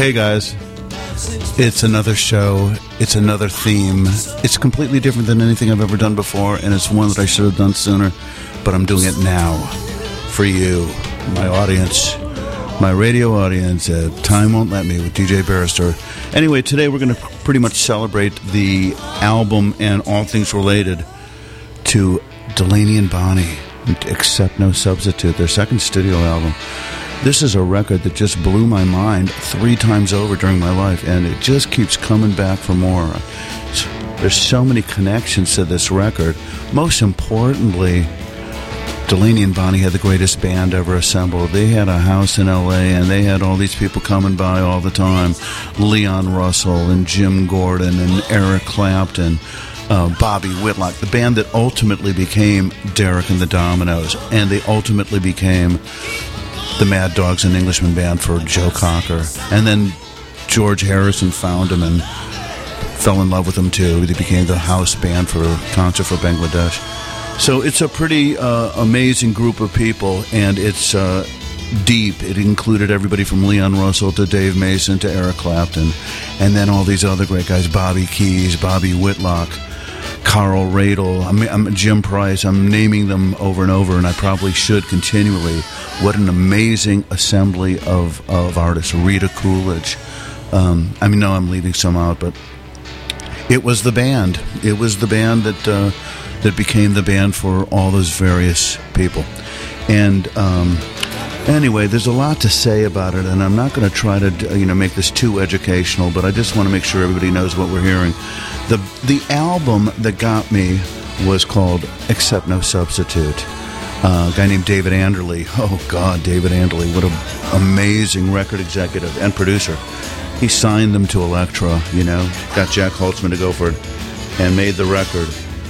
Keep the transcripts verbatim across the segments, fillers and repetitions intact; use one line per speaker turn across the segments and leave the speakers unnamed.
Hey guys, it's another show, it's another theme. It's completely different than anything I've ever done before, and it's one that I should have done sooner, but I'm doing it now for you, my audience, my radio audience at Time Won't Let Me with D J Barrister. Anyway, today we're going to pretty much celebrate the album and all things related to Delaney and Bonnie, Accept No Substitute, their second studio album. This is a record that just blew my mind three times over during my life, and it just keeps coming back for more. There's so many connections to this record. Most importantly, Delaney and Bonnie had the greatest band ever assembled. They had a house in L A, and they had all these people coming by all the time. Leon Russell and Jim Gordon and Eric Clapton, uh, Bobby Whitlock, the band that ultimately became Derek and the Dominoes, and they ultimately became the Mad Dogs and Englishman band for Joe Cocker. And then George Harrison found him and fell in love with him too. They became the house band for Concert for Bangladesh. So it's a pretty uh, amazing group of people, and it's uh, deep. It included everybody from Leon Russell to Dave Mason to Eric Clapton, and then all these other great guys, Bobby Keys, Bobby Whitlock, Carl Radel, I'm, I'm Jim Price. I'm naming them over and over, and I probably should continually. What an amazing assembly of, of artists. Rita Coolidge. Um, I mean, no, I'm leaving some out, but it was the band. It was the band that uh, that became the band for all those various people. And um, anyway, there's a lot to say about it, and I'm not going to try to you know make this too educational, but I just want to make sure everybody knows what we're hearing. The the album that got me was called Accept No Substitute. Uh, a guy named David Anderle. Oh, God, David Anderle. What an amazing record executive and producer. He signed them to Elektra, you know, got Jack Holtzman to go for it, and made the record.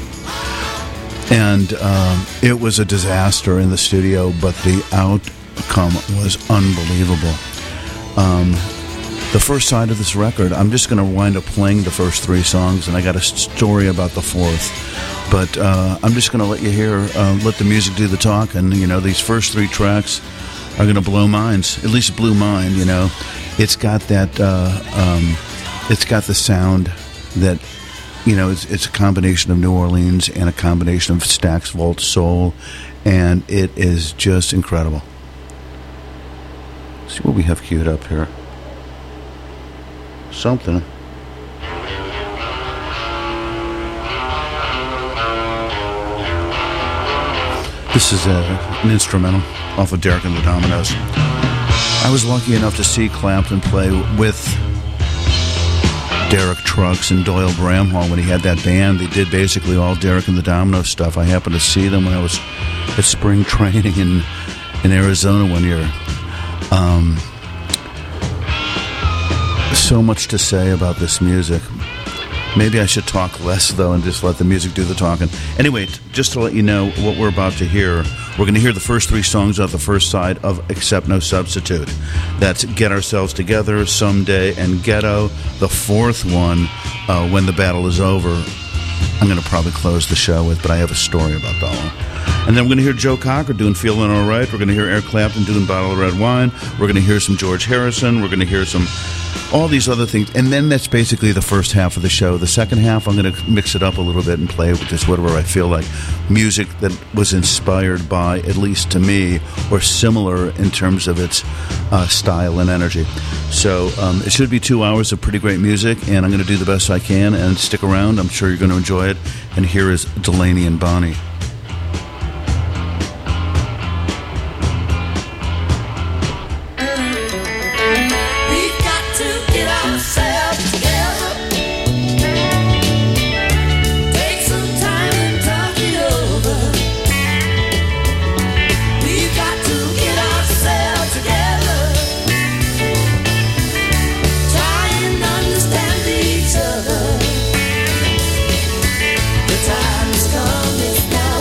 And um, it was a disaster in the studio, but the outcome was unbelievable. Um, the first side of this record, I'm just going to wind up playing the first three songs, and I got a story about the fourth. But uh, I'm just going to let you hear, uh, let the music do the talk. And, you know, these first three tracks are going to blow minds. At least blew mine, you know. It's got that, uh, um, it's got the sound that, you know, it's, it's a combination of New Orleans and a combination of Stax Vault Soul. And it is just incredible. Let's see what we have queued up here. Something. This is a, an instrumental off of Derek and the Dominoes. I was lucky enough to see Clapton play with Derek Trucks and Doyle Bramhall when he had that band. They did basically all Derek and the Dominoes stuff. I happened to see them when I was at spring training in, in Arizona one year. Um, so much to say about this music. Maybe I should talk less, though, and just let the music do the talking. Anyway, just to let you know what we're about to hear, we're going to hear the first three songs off the first side of Accept No Substitute. That's Get Ourselves Together, Someday, and Ghetto. The fourth one, uh, When the Battle Is Over, I'm going to probably close the show with, but I have a story about that one. And then we're going to hear Joe Cocker doing Feeling All Right. We're going to hear Eric Clapton doing Bottle of Red Wine. We're going to hear some George Harrison. We're going to hear some... all these other things, and then that's basically the first half of the show. The second half, I'm going to mix it up a little bit and play with just whatever I feel like. Music that was inspired by, at least to me, or similar in terms of its uh, style and energy. So um, it should be two hours of pretty great music, and I'm going to do the best I can, and stick around. I'm sure you're going to enjoy it. And here is Delaney and Bonnie.
Time has come, it's now.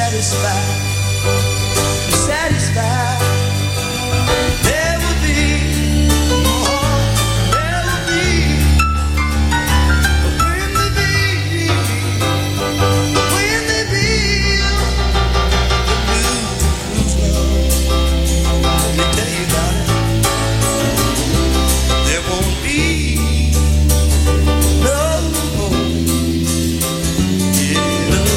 satisfied, satisfied. Never be, oh, never be. When they be, when they be, the blues, let me tell you about it. There won't be no more. Yeah, no.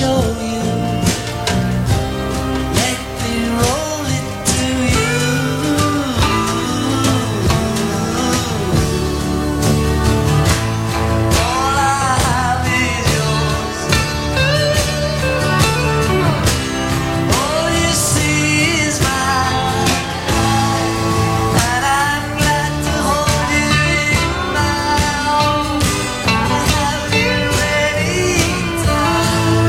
show you. Let me roll it to you. All I have is yours. All you see is mine, and I'm glad to hold you in my arms. Have you anytime?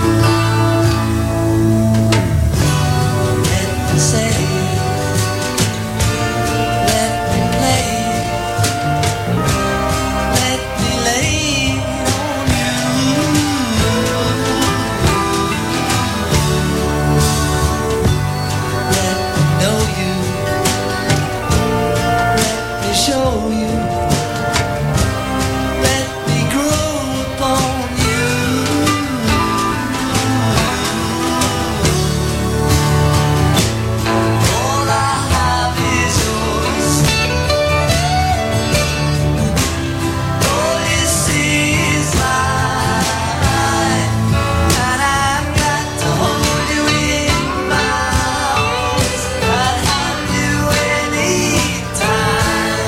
Let me say it, let me play it, let me lay it on you. Let me know you, let me show you, let me grow upon you. All I have is yours. All you see is mine, and I'm glad to hold you in my arms. I'd have you anytime.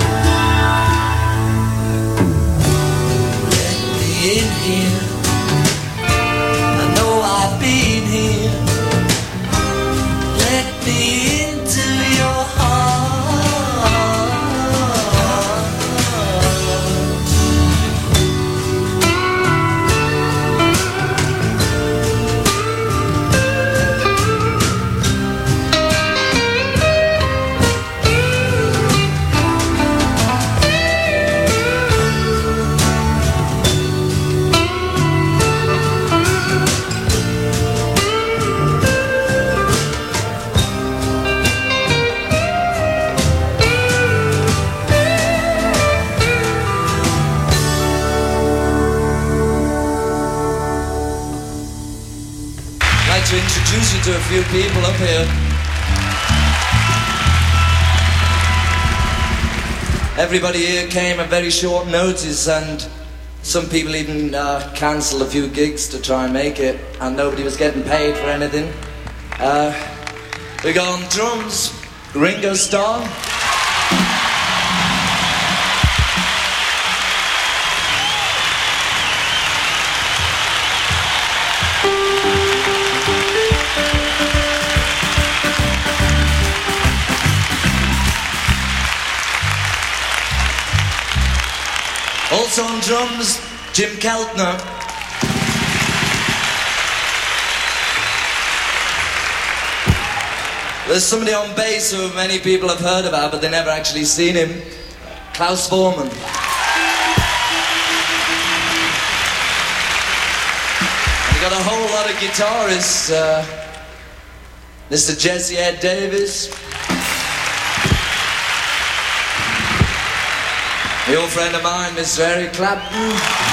Let me in here. I know I've been here. Let me into your heart. I'd like to introduce you to a few people up here. Everybody here came at very short notice, and some people even uh, cancelled a few gigs to try and make it, and nobody was getting paid for anything. Uh, we got on drums, Ringo Starr. Also on drums, Jim Keltner. There's somebody on bass who many people have heard about, but they never actually seen him. Klaus Voormann. And we got a whole lot of guitarists. Uh, Mister Jesse Ed Davis. The old friend of mine, Mister Eric Clapton.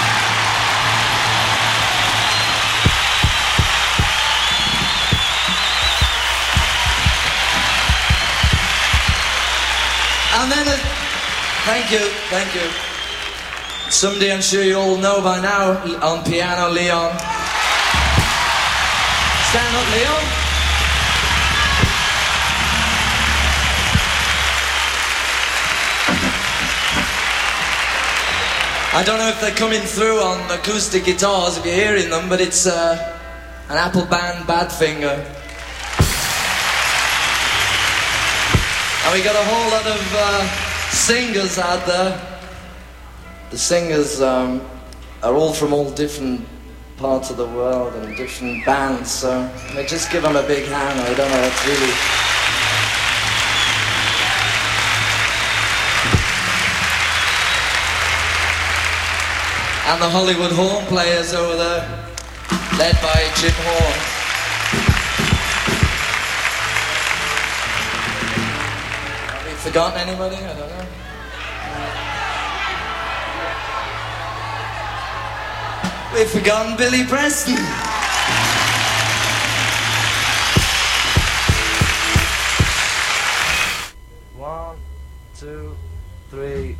And then, uh, thank you, thank you. Somebody I'm sure you all know by now, on piano, Leon. Stand up, Leon. I don't know if they're coming through on acoustic guitars, if you're hearing them, but it's uh, an Apple band, Badfinger. And we got a whole lot of uh, singers out there. The singers um, are all from all different parts of the world and different bands, so I mean, just give them a big hand. I don't know, it's really... And the Hollywood horn players over there, led by Jim Horn. Have we forgotten anybody? I don't know. We've forgotten Billy Preston. One, two, three.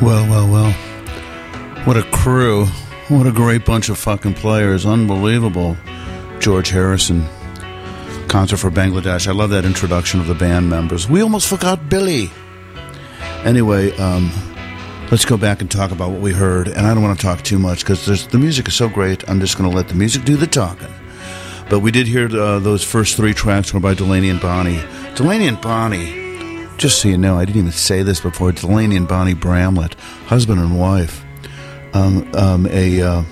Well, well, well. What a crew. What a great bunch of fucking players. Unbelievable. George Harrison. Concert for Bangladesh. I love that introduction of the band members. We almost forgot Billy. Anyway, um, let's go back and talk about what we heard. And I don't want to talk too much because the music is so great. I'm just going to let the music do the talking. But we did hear uh, those first three tracks were by Delaney and Bonnie. Delaney and Bonnie. Just so you know, I didn't even say this before. Delaney and Bonnie Bramlett, husband and wife, um, um, a uh,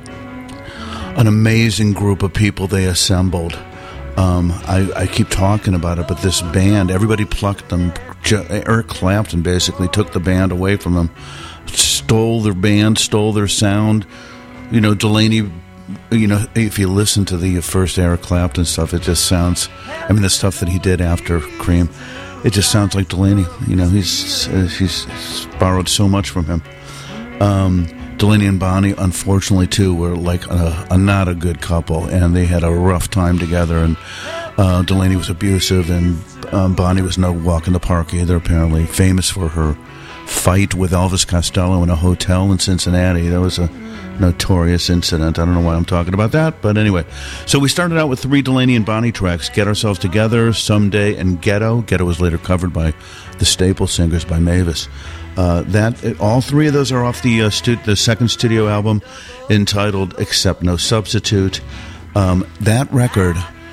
an amazing group of people they assembled. Um, I, I keep talking about it, but this band, everybody plucked them. Eric Clapton basically took the band away from them, stole their band, stole their sound. You know, Delaney. You know, if you listen to the first Eric Clapton stuff, it just sounds. I mean, the stuff that he did after Cream. It just sounds like Delaney. You know, he's uh, he's borrowed so much from him. Um, Delaney and Bonnie, unfortunately, too, were like a, a not a good couple, and they had a rough time together. And uh, Delaney was abusive, and um, Bonnie was no walk in the park either. Apparently, famous for her fight with Elvis Costello in a hotel in Cincinnati. That was a notorious incident. I don't know why I'm talking about that, but anyway. So we started out with three Delaney and Bonnie tracks: Get Ourselves Together, Someday, and Ghetto. Ghetto was later covered by the Staple Singers by Mavis. Uh, that it, all three of those are off the uh, stu- the second studio album entitled Accept No Substitute. Um, that record,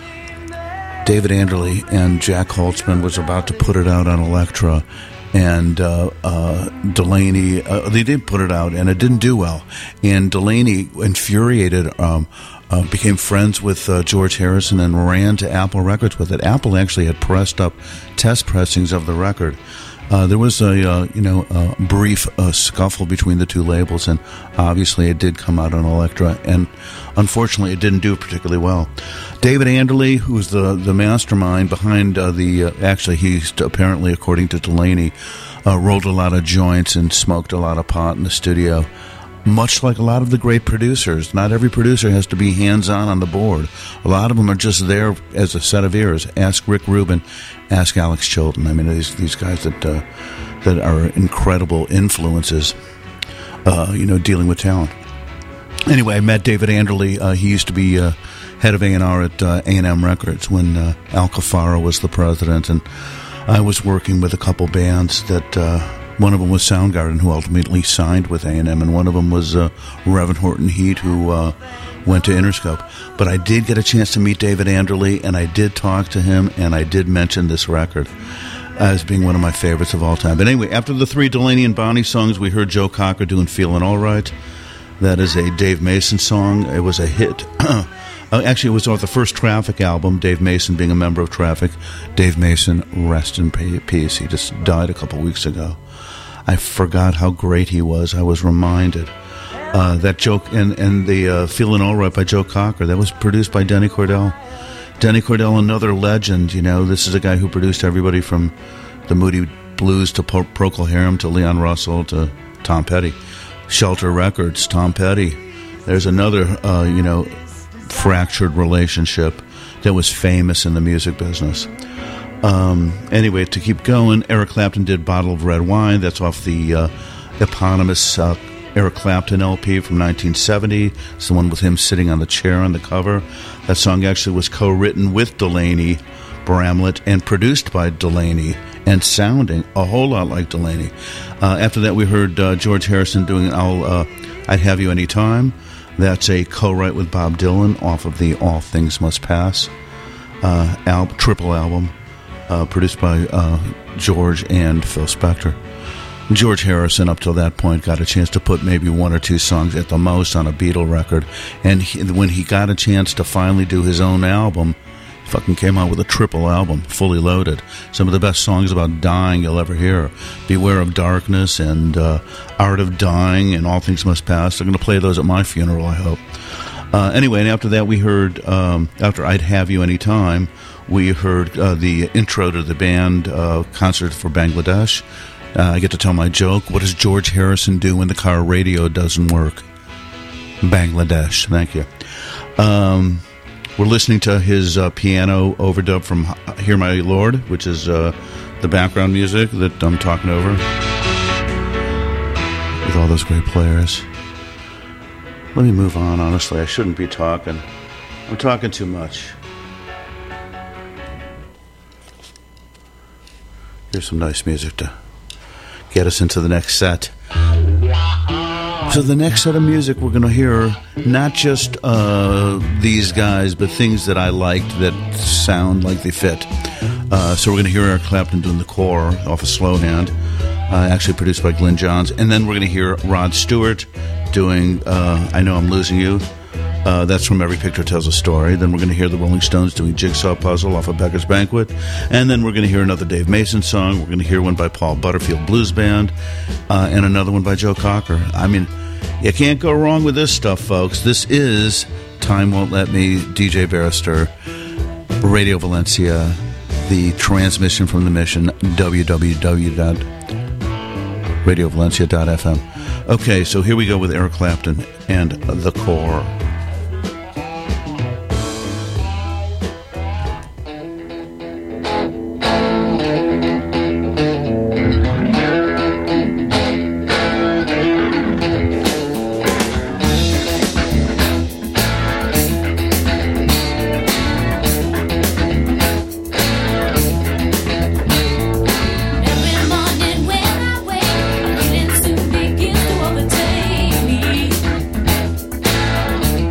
David Anderle and Jack Holtzman was about to put it out on Elektra. And uh, uh, Delaney, uh, they did put it out, and it didn't do well. And Delaney, infuriated, um, uh, became friends with uh, George Harrison and ran to Apple Records with it. Apple actually had pressed up test pressings of the record. Uh, there was a uh, you know a brief uh, scuffle between the two labels, and obviously it did come out on Elektra, and unfortunately it didn't do particularly well. David Anderle, who's the the mastermind behind uh, the uh, actually he's apparently, according to Delaney, uh, rolled a lot of joints and smoked a lot of pot in the studio. Much like a lot of the great producers, not every producer has to be hands-on on the board. A lot of them are just there as a set of ears. Ask Rick Rubin, ask Alex Chilton. I mean, these these guys that uh, that are incredible influences, uh, you know, dealing with talent. Anyway, I met David Anderle. Uh, he used to be uh, head of A and R at uh, A and M Records when uh, Al Cafaro was the president, and I was working with a couple bands that... Uh, One of them was Soundgarden, who ultimately signed with A and M, and one of them was uh, Reverend Horton Heat, who uh, went to Interscope. But I did get a chance to meet David Anderle, and I did talk to him, and I did mention this record as being one of my favorites of all time. But anyway, after the three Delaney and Bonnie songs, we heard Joe Cocker doing Feelin' All Right. That is a Dave Mason song. It was a hit. Actually, it was off the first Traffic album, Dave Mason being a member of Traffic. Dave Mason, rest in peace. He just died a couple weeks ago. I forgot how great he was. I was reminded. Uh, that joke and, and the uh, Feelin' All Right by Joe Cocker, that was produced by Denny Cordell. Denny Cordell, another legend, you know. This is a guy who produced everybody from the Moody Blues to Pro- Procol Harum to Leon Russell to Tom Petty. Shelter Records, Tom Petty. There's another, uh, you know, fractured relationship that was famous in the music business. Um, anyway, to keep going, Eric Clapton did Bottle of Red Wine. That's off the uh, eponymous uh, Eric Clapton L P from nineteen seventy. It's the one with him sitting on the chair on the cover. That song actually was co-written with Delaney Bramlett and produced by Delaney and sounding a whole lot like Delaney. Uh, after that, we heard uh, George Harrison doing I'll, uh, I'd Have You Anytime. That's a co-write with Bob Dylan off of the All Things Must Pass uh, al- triple album. Uh, produced by uh, George and Phil Spector. George Harrison, up till that point, got a chance to put maybe one or two songs at the most on a Beatle record. And he, when he got a chance to finally do his own album, he fucking came out with a triple album, fully loaded. Some of the best songs about dying you'll ever hear. Beware of Darkness and uh, Art of Dying and All Things Must Pass. They're going to play those at my funeral, I hope. Uh, anyway, and after that we heard, um, after I'd Have You Anytime, we heard uh, the intro to the band uh, Concert for Bangladesh. Uh, I get to tell my joke. What does George Harrison do when the car radio doesn't work? Bangladesh. Thank you. Um, we're listening to his uh, piano overdub from Hear My Lord, which is uh, the background music that I'm talking over. with all those great players. Let me move on, honestly. I shouldn't be talking. I'm talking too much. Here's some nice music to get us into the next set. So the next set of music we're going to hear not just uh, these guys, but things that I liked that sound like they fit. Uh, so we're going to hear Eric Clapton doing the core off of Slow Hand, uh, actually produced by Glyn Johns. And then we're going to hear Rod Stewart doing uh, I Know I'm Losing You. Uh, that's from Every Picture Tells a Story. Then we're going to hear the Rolling Stones doing Jigsaw Puzzle off of Becker's Banquet. And then we're going to hear another Dave Mason song. We're going to hear one by Paul Butterfield Blues Band, uh, and another one by Joe Cocker. I mean, you can't go wrong with this stuff, folks. This is Time Won't Let Me, D J Barrister, Radio Valencia, the transmission from the mission, w w w dot radio valencia dot f m. Okay, so here we go with Eric Clapton and The Core.
Begins to overtake me.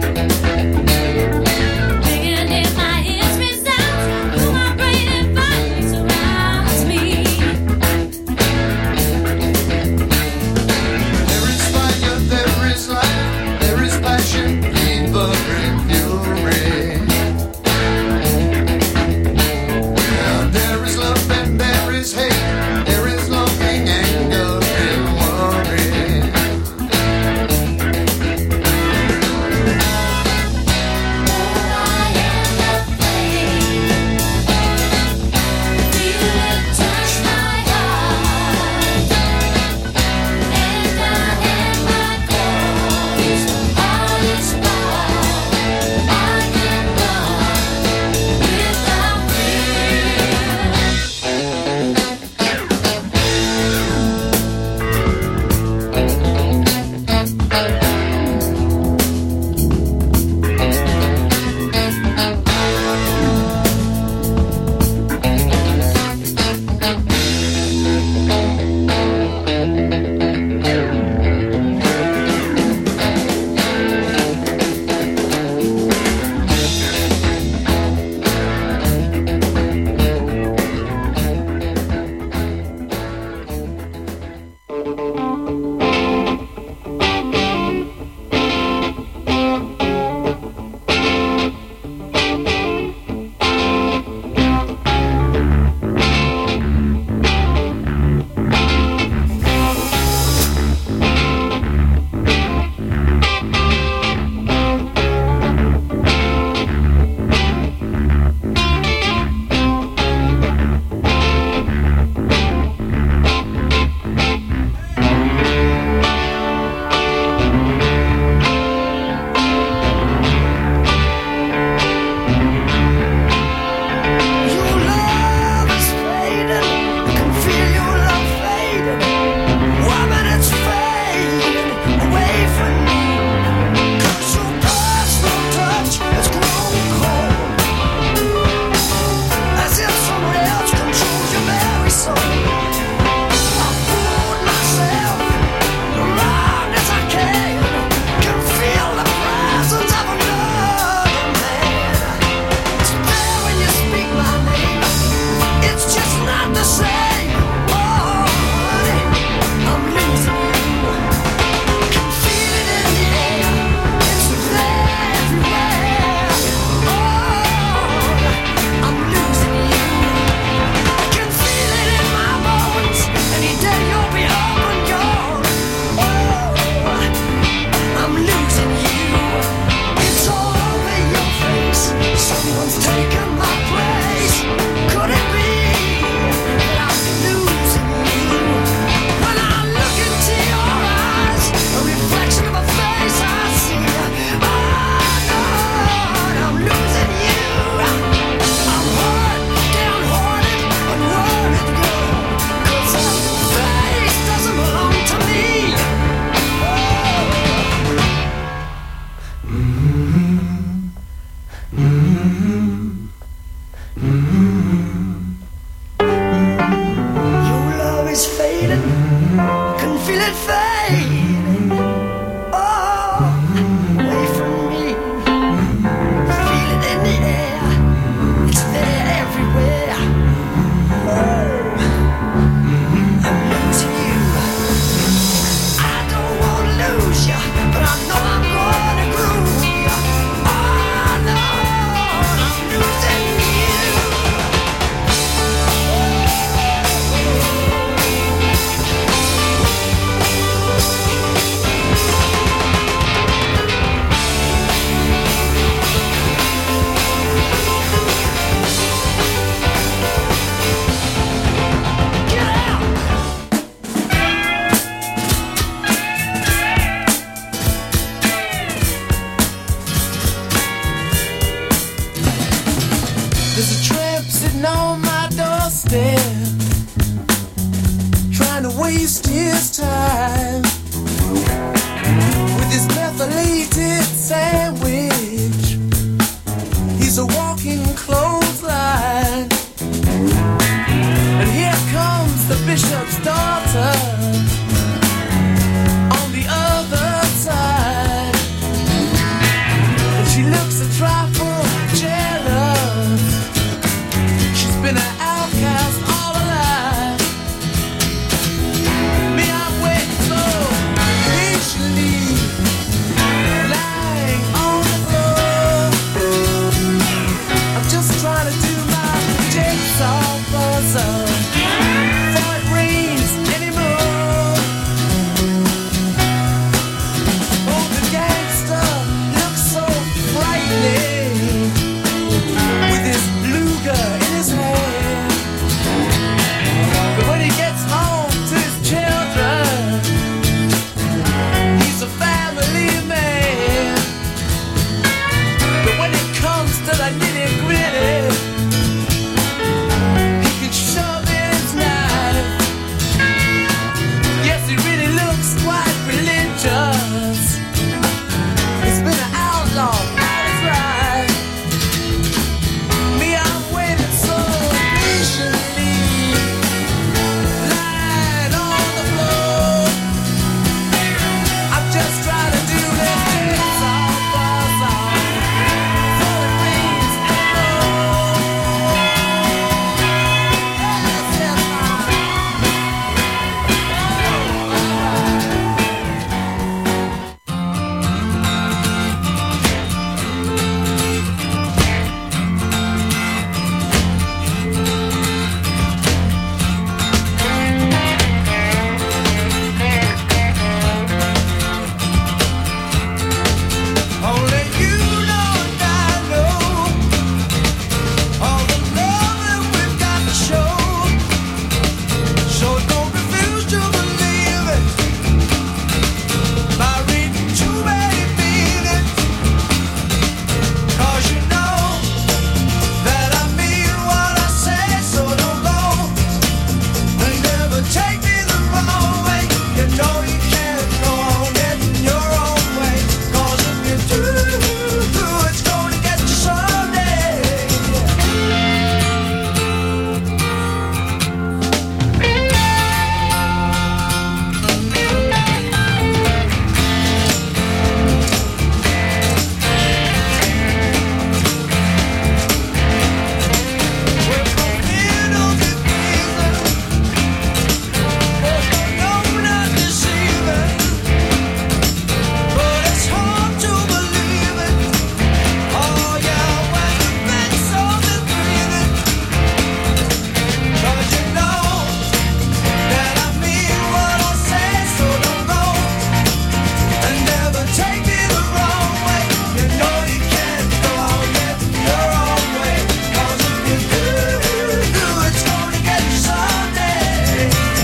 waste his time with his methylated sandwich. He's a walking clothesline. And here comes the bishop's daughter on the other side. And she looks a trifle jealous. She's been an outcast all her life. Me, I'm waiting so patiently, lying on the floor. I'm just trying to do my jigsaw puzzle before it rains anymore. Oh, the gangster looks so frightening with his Luger in his hand. But when he gets home to his children, he's a family man. But when it comes to the nitty-gritty, he can shove in his knife. Yes, he really looks quite religious. He's been an outlaw all his life. Me, I'm waiting so patiently, lying on the floor. I'm just trying to do this jigsaw puzzle before it rains anymore. Yes, yes, only you know and I know all the love that we've got to show. So don't refuse to believe it by reading too many meanings. 'Cause you know that I mean what I say, so don't go and never take me the wrong way. You know you can't go on getting your own way. 'Cause if you do, it's gonna get you someday. We're both innocent reason, both know we're not deceiving. But it's hard to believe it. Oh yeah, when you've been so breathing. 'Cause you know that I mean what I say, so don't go and never take me the wrong way. You know you can't go on getting your own way. 'Cause if you do, it's gonna get you someday.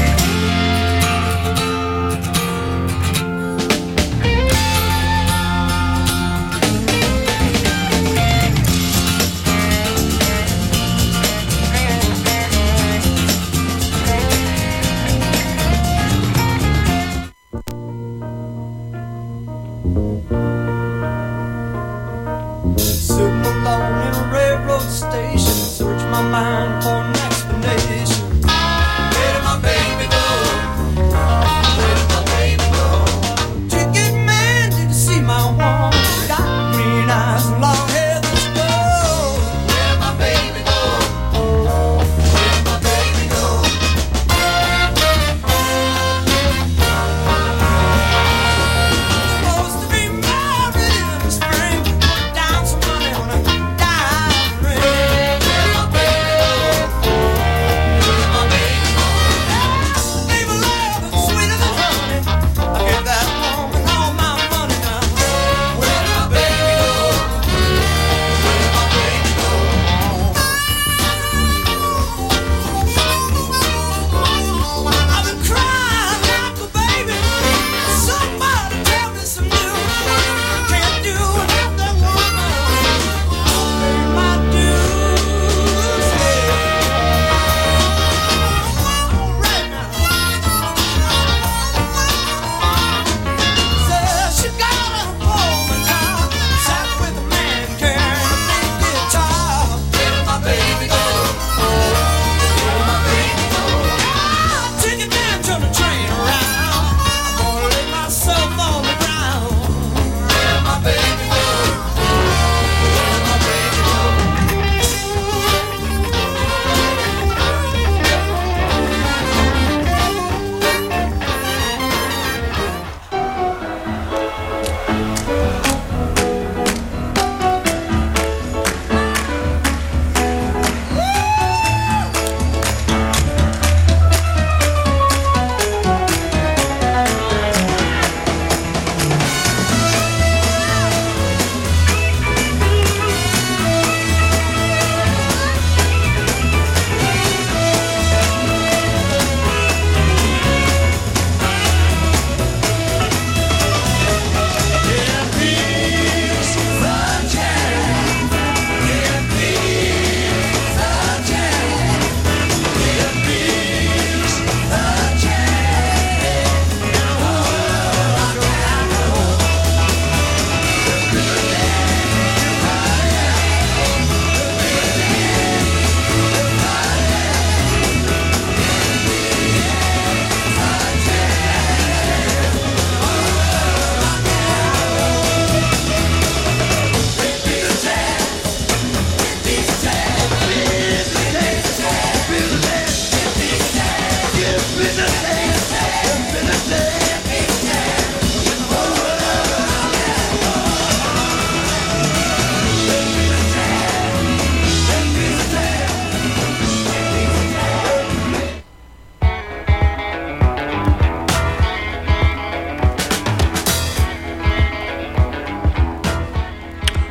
Sitting alone in a railroad station, search my mind for an explanation. Where did my baby go? Where did my baby go? Ticket man, did you see my woman? Got green eyes and long hair that's gold. Where did my baby go? Where did my baby go? Supposed to be mine.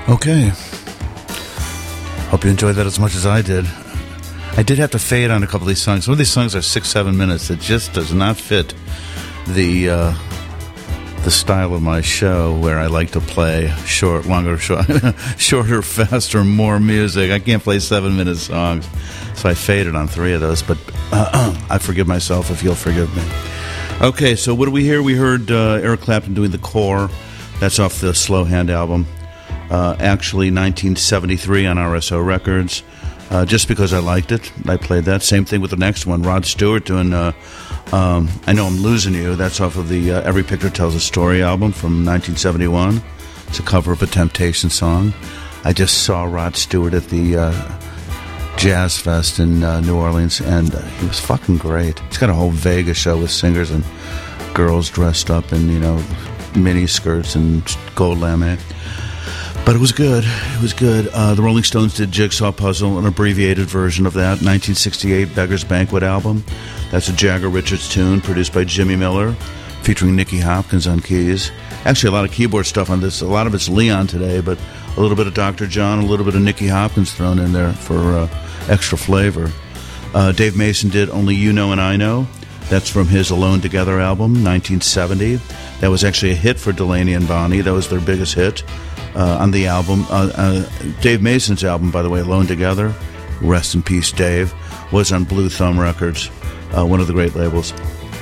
Okay. Hope you enjoyed that as much as I did. I did have to fade on a couple of these songs. Some of these songs are six, seven minutes. It just does not fit the uh, the style of my show, where I like to play short, longer, short, shorter, faster, more music. I can't play seven-minute songs, so I faded on three of those. But uh, I forgive myself if you'll forgive me. Okay, so what do we hear? We heard uh, Eric Clapton doing The Core. That's off the Slow Hand album. Uh, actually, nineteen seventy-three on R S O Records. Uh, just because I liked it, I played that. Same thing with the next one, Rod Stewart doing uh, um, I Know I'm Losing You. That's off of the uh, Every Picture Tells a Story album from nineteen seventy-one. It's a cover of a Temptation song. I just saw Rod Stewart at the uh, Jazz Fest in uh, New Orleans, and uh, he was fucking great. He's got a whole Vegas show with singers and girls dressed up in, you know, mini skirts and gold lame. But it was good. It was good. Uh, the Rolling Stones did Jigsaw Puzzle, an abbreviated version of that, nineteen sixty-eight Beggar's Banquet album. That's a Jagger Richards tune produced by Jimmy Miller, featuring Nicky Hopkins on keys. Actually, a lot of keyboard stuff on this. A lot of it's Leon today, but a little bit of Doctor John, a little bit of Nicky Hopkins thrown in there for uh, extra flavor. Uh, Dave Mason did Only You Know and I Know. That's from his Alone Together album, nineteen seventy. That was actually a hit for Delaney and Bonnie. That was their biggest hit. Uh, on the album, uh, uh, Dave Mason's album, by the way, Alone Together, rest in peace, Dave, was on Blue Thumb Records, uh, one of the great labels.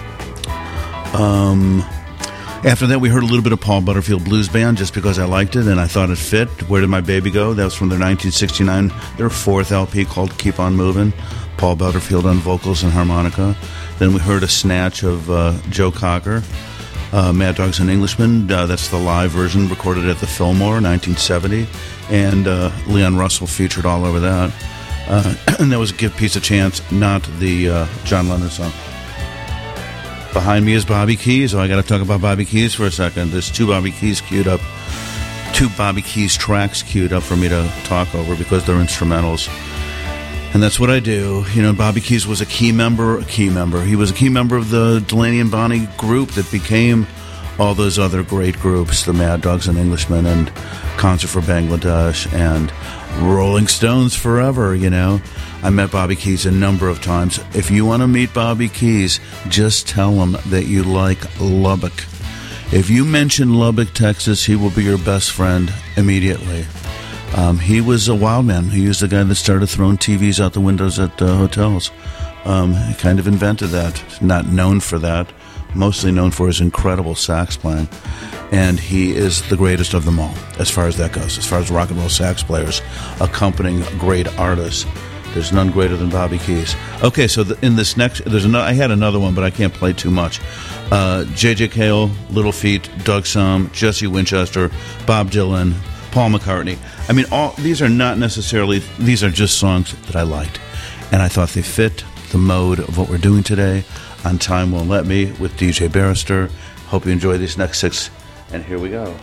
Um, after that, we heard a little bit of Paul Butterfield Blues Band, just because I liked it and I thought it fit. Where Did My Baby Go? That was from their nineteen sixty-nine, their fourth L P called Keep On Moving. Paul Butterfield on vocals and harmonica. Then we heard a snatch of uh, Joe Cocker. Uh, Mad Dogs and Englishmen, uh, that's the live version recorded at the Fillmore, nineteen seventy, and uh, Leon Russell featured all over that. Uh, and that was Give Peace a Chance, not the uh, John Lennon song. Behind me is Bobby Keys. Oh, I got to talk about Bobby Keys for a second. There's two Bobby Keys queued up, two Bobby Keys tracks queued up for me to talk over because they're instrumentals. And that's what I do. You know, Bobby Keys was a key member, a key member. He was a key member of the Delaney and Bonnie group that became all those other great groups, the Mad Dogs and Englishmen and Concert for Bangladesh and Rolling Stones Forever, you know. I met Bobby Keys a number of times. If you want to meet Bobby Keys, just tell him that you like Lubbock. If you mention Lubbock, Texas, he will be your best friend immediately. Um, he was a wild man. He was the guy that started throwing T Vs out the windows at uh, hotels. Um, he kind of invented that. Not known for that. Mostly known for his incredible sax playing. And he is the greatest of them all, as far as that goes. As far as rock and roll sax players accompanying great artists, there's none greater than Bobby Keys. Okay, so the, in this next, there's another, I had another one, but I can't play too much. Uh, J J Cale, Little Feat, Doug Sahm, Jesse Winchester, Bob Dylan, Paul McCartney. I mean, all these are not necessarily, these are just songs that I liked. And I thought they fit the mode of what we're doing today on Time Won't Let Me with D J Barrister. Hope you enjoy these next six. And here we go.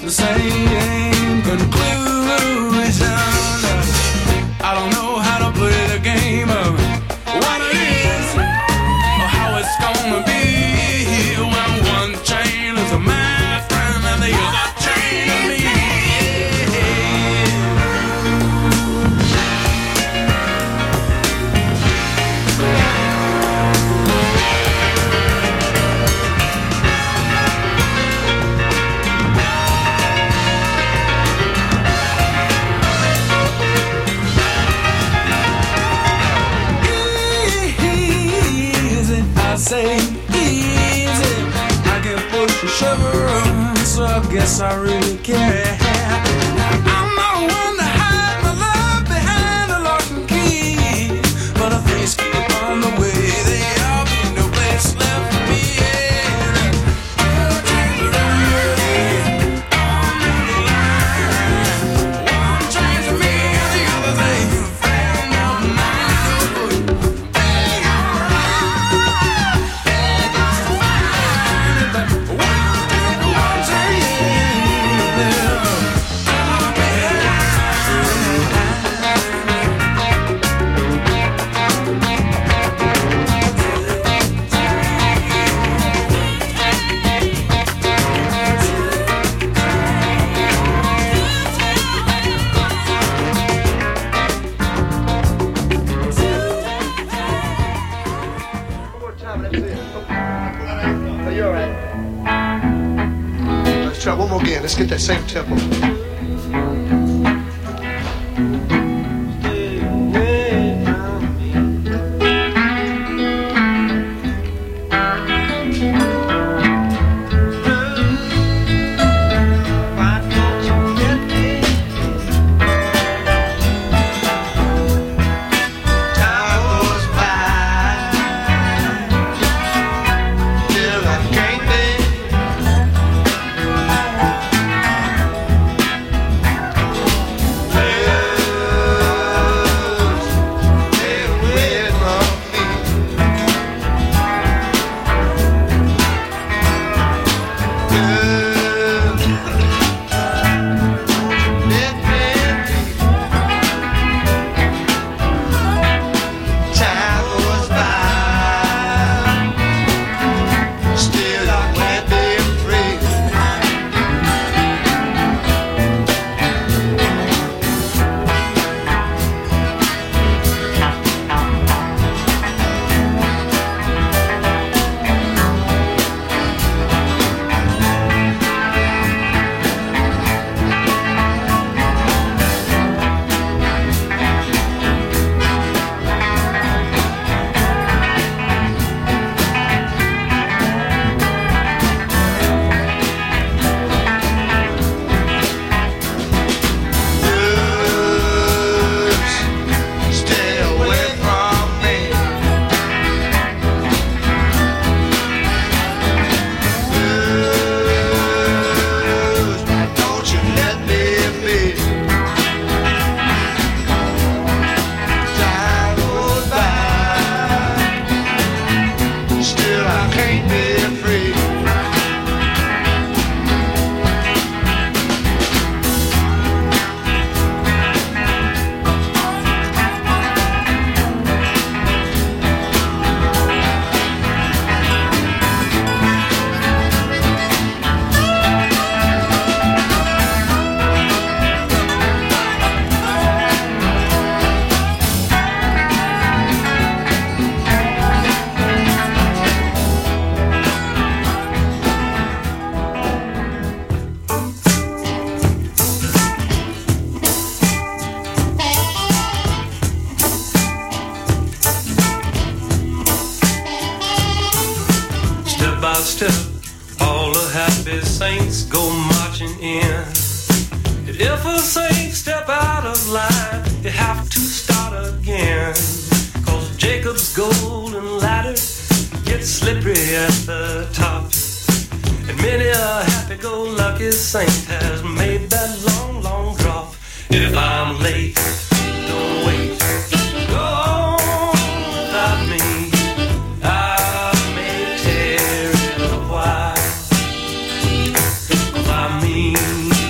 the same conclusion. I don't know how to play the game of what it is or how it's gonna be when one chain is a my friend and the other chain is me. I say easy, I can push a shiver, so I guess I really care. I'm not one to hide my love behind a lock and key, but if things keep on the way they are, be no place left for me. One change for me and the other day, friend of mine.
Let's try one more again. Let's get that same tempo.
step, all the happy saints go marching in. And if a saint step out of line, you have to start again. Cause Jacob's golden ladder gets slippery at the top. And many a happy-go-lucky saint has made that long, long drop. If I'm late, don't wait, go on without me. I may tarry a while. If I mean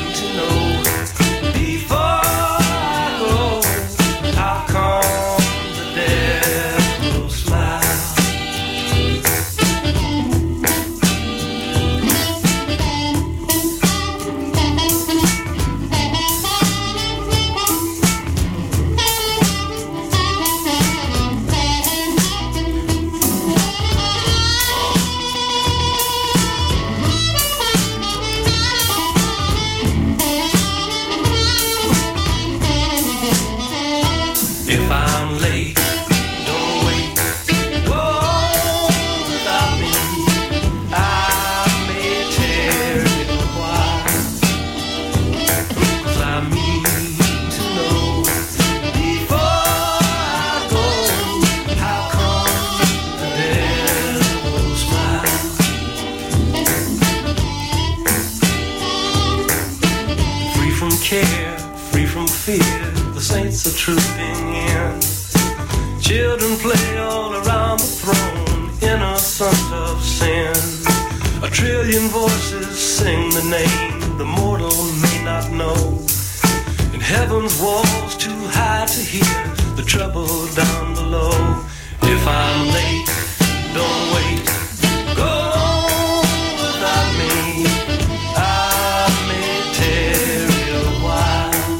sons of sin. A trillion voices sing the name the mortal may not know. And heaven's walls too high to hear the trouble down below. If I'm late, don't wait. Go on without me. I may tarry a while.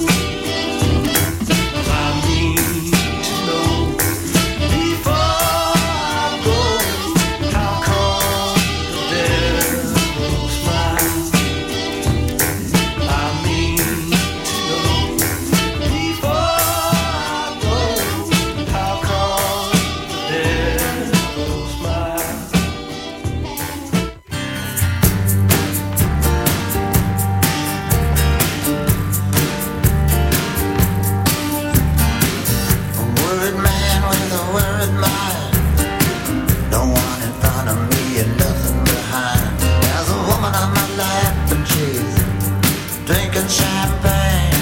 I need to know before I go how come the devil smiles. I need to know before I go how come the devil smiles.
A worried man with a worried mind. No one in front of me and nothing behind. There's a woman on my lap and she's drinking champagne.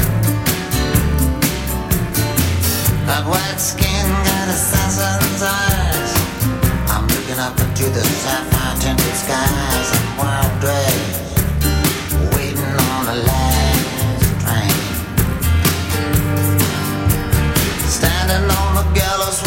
That white skin got assassin's eyes. I'm looking up into the sapphire tinted skies and wild days, waiting on the last train. Standing on the gallows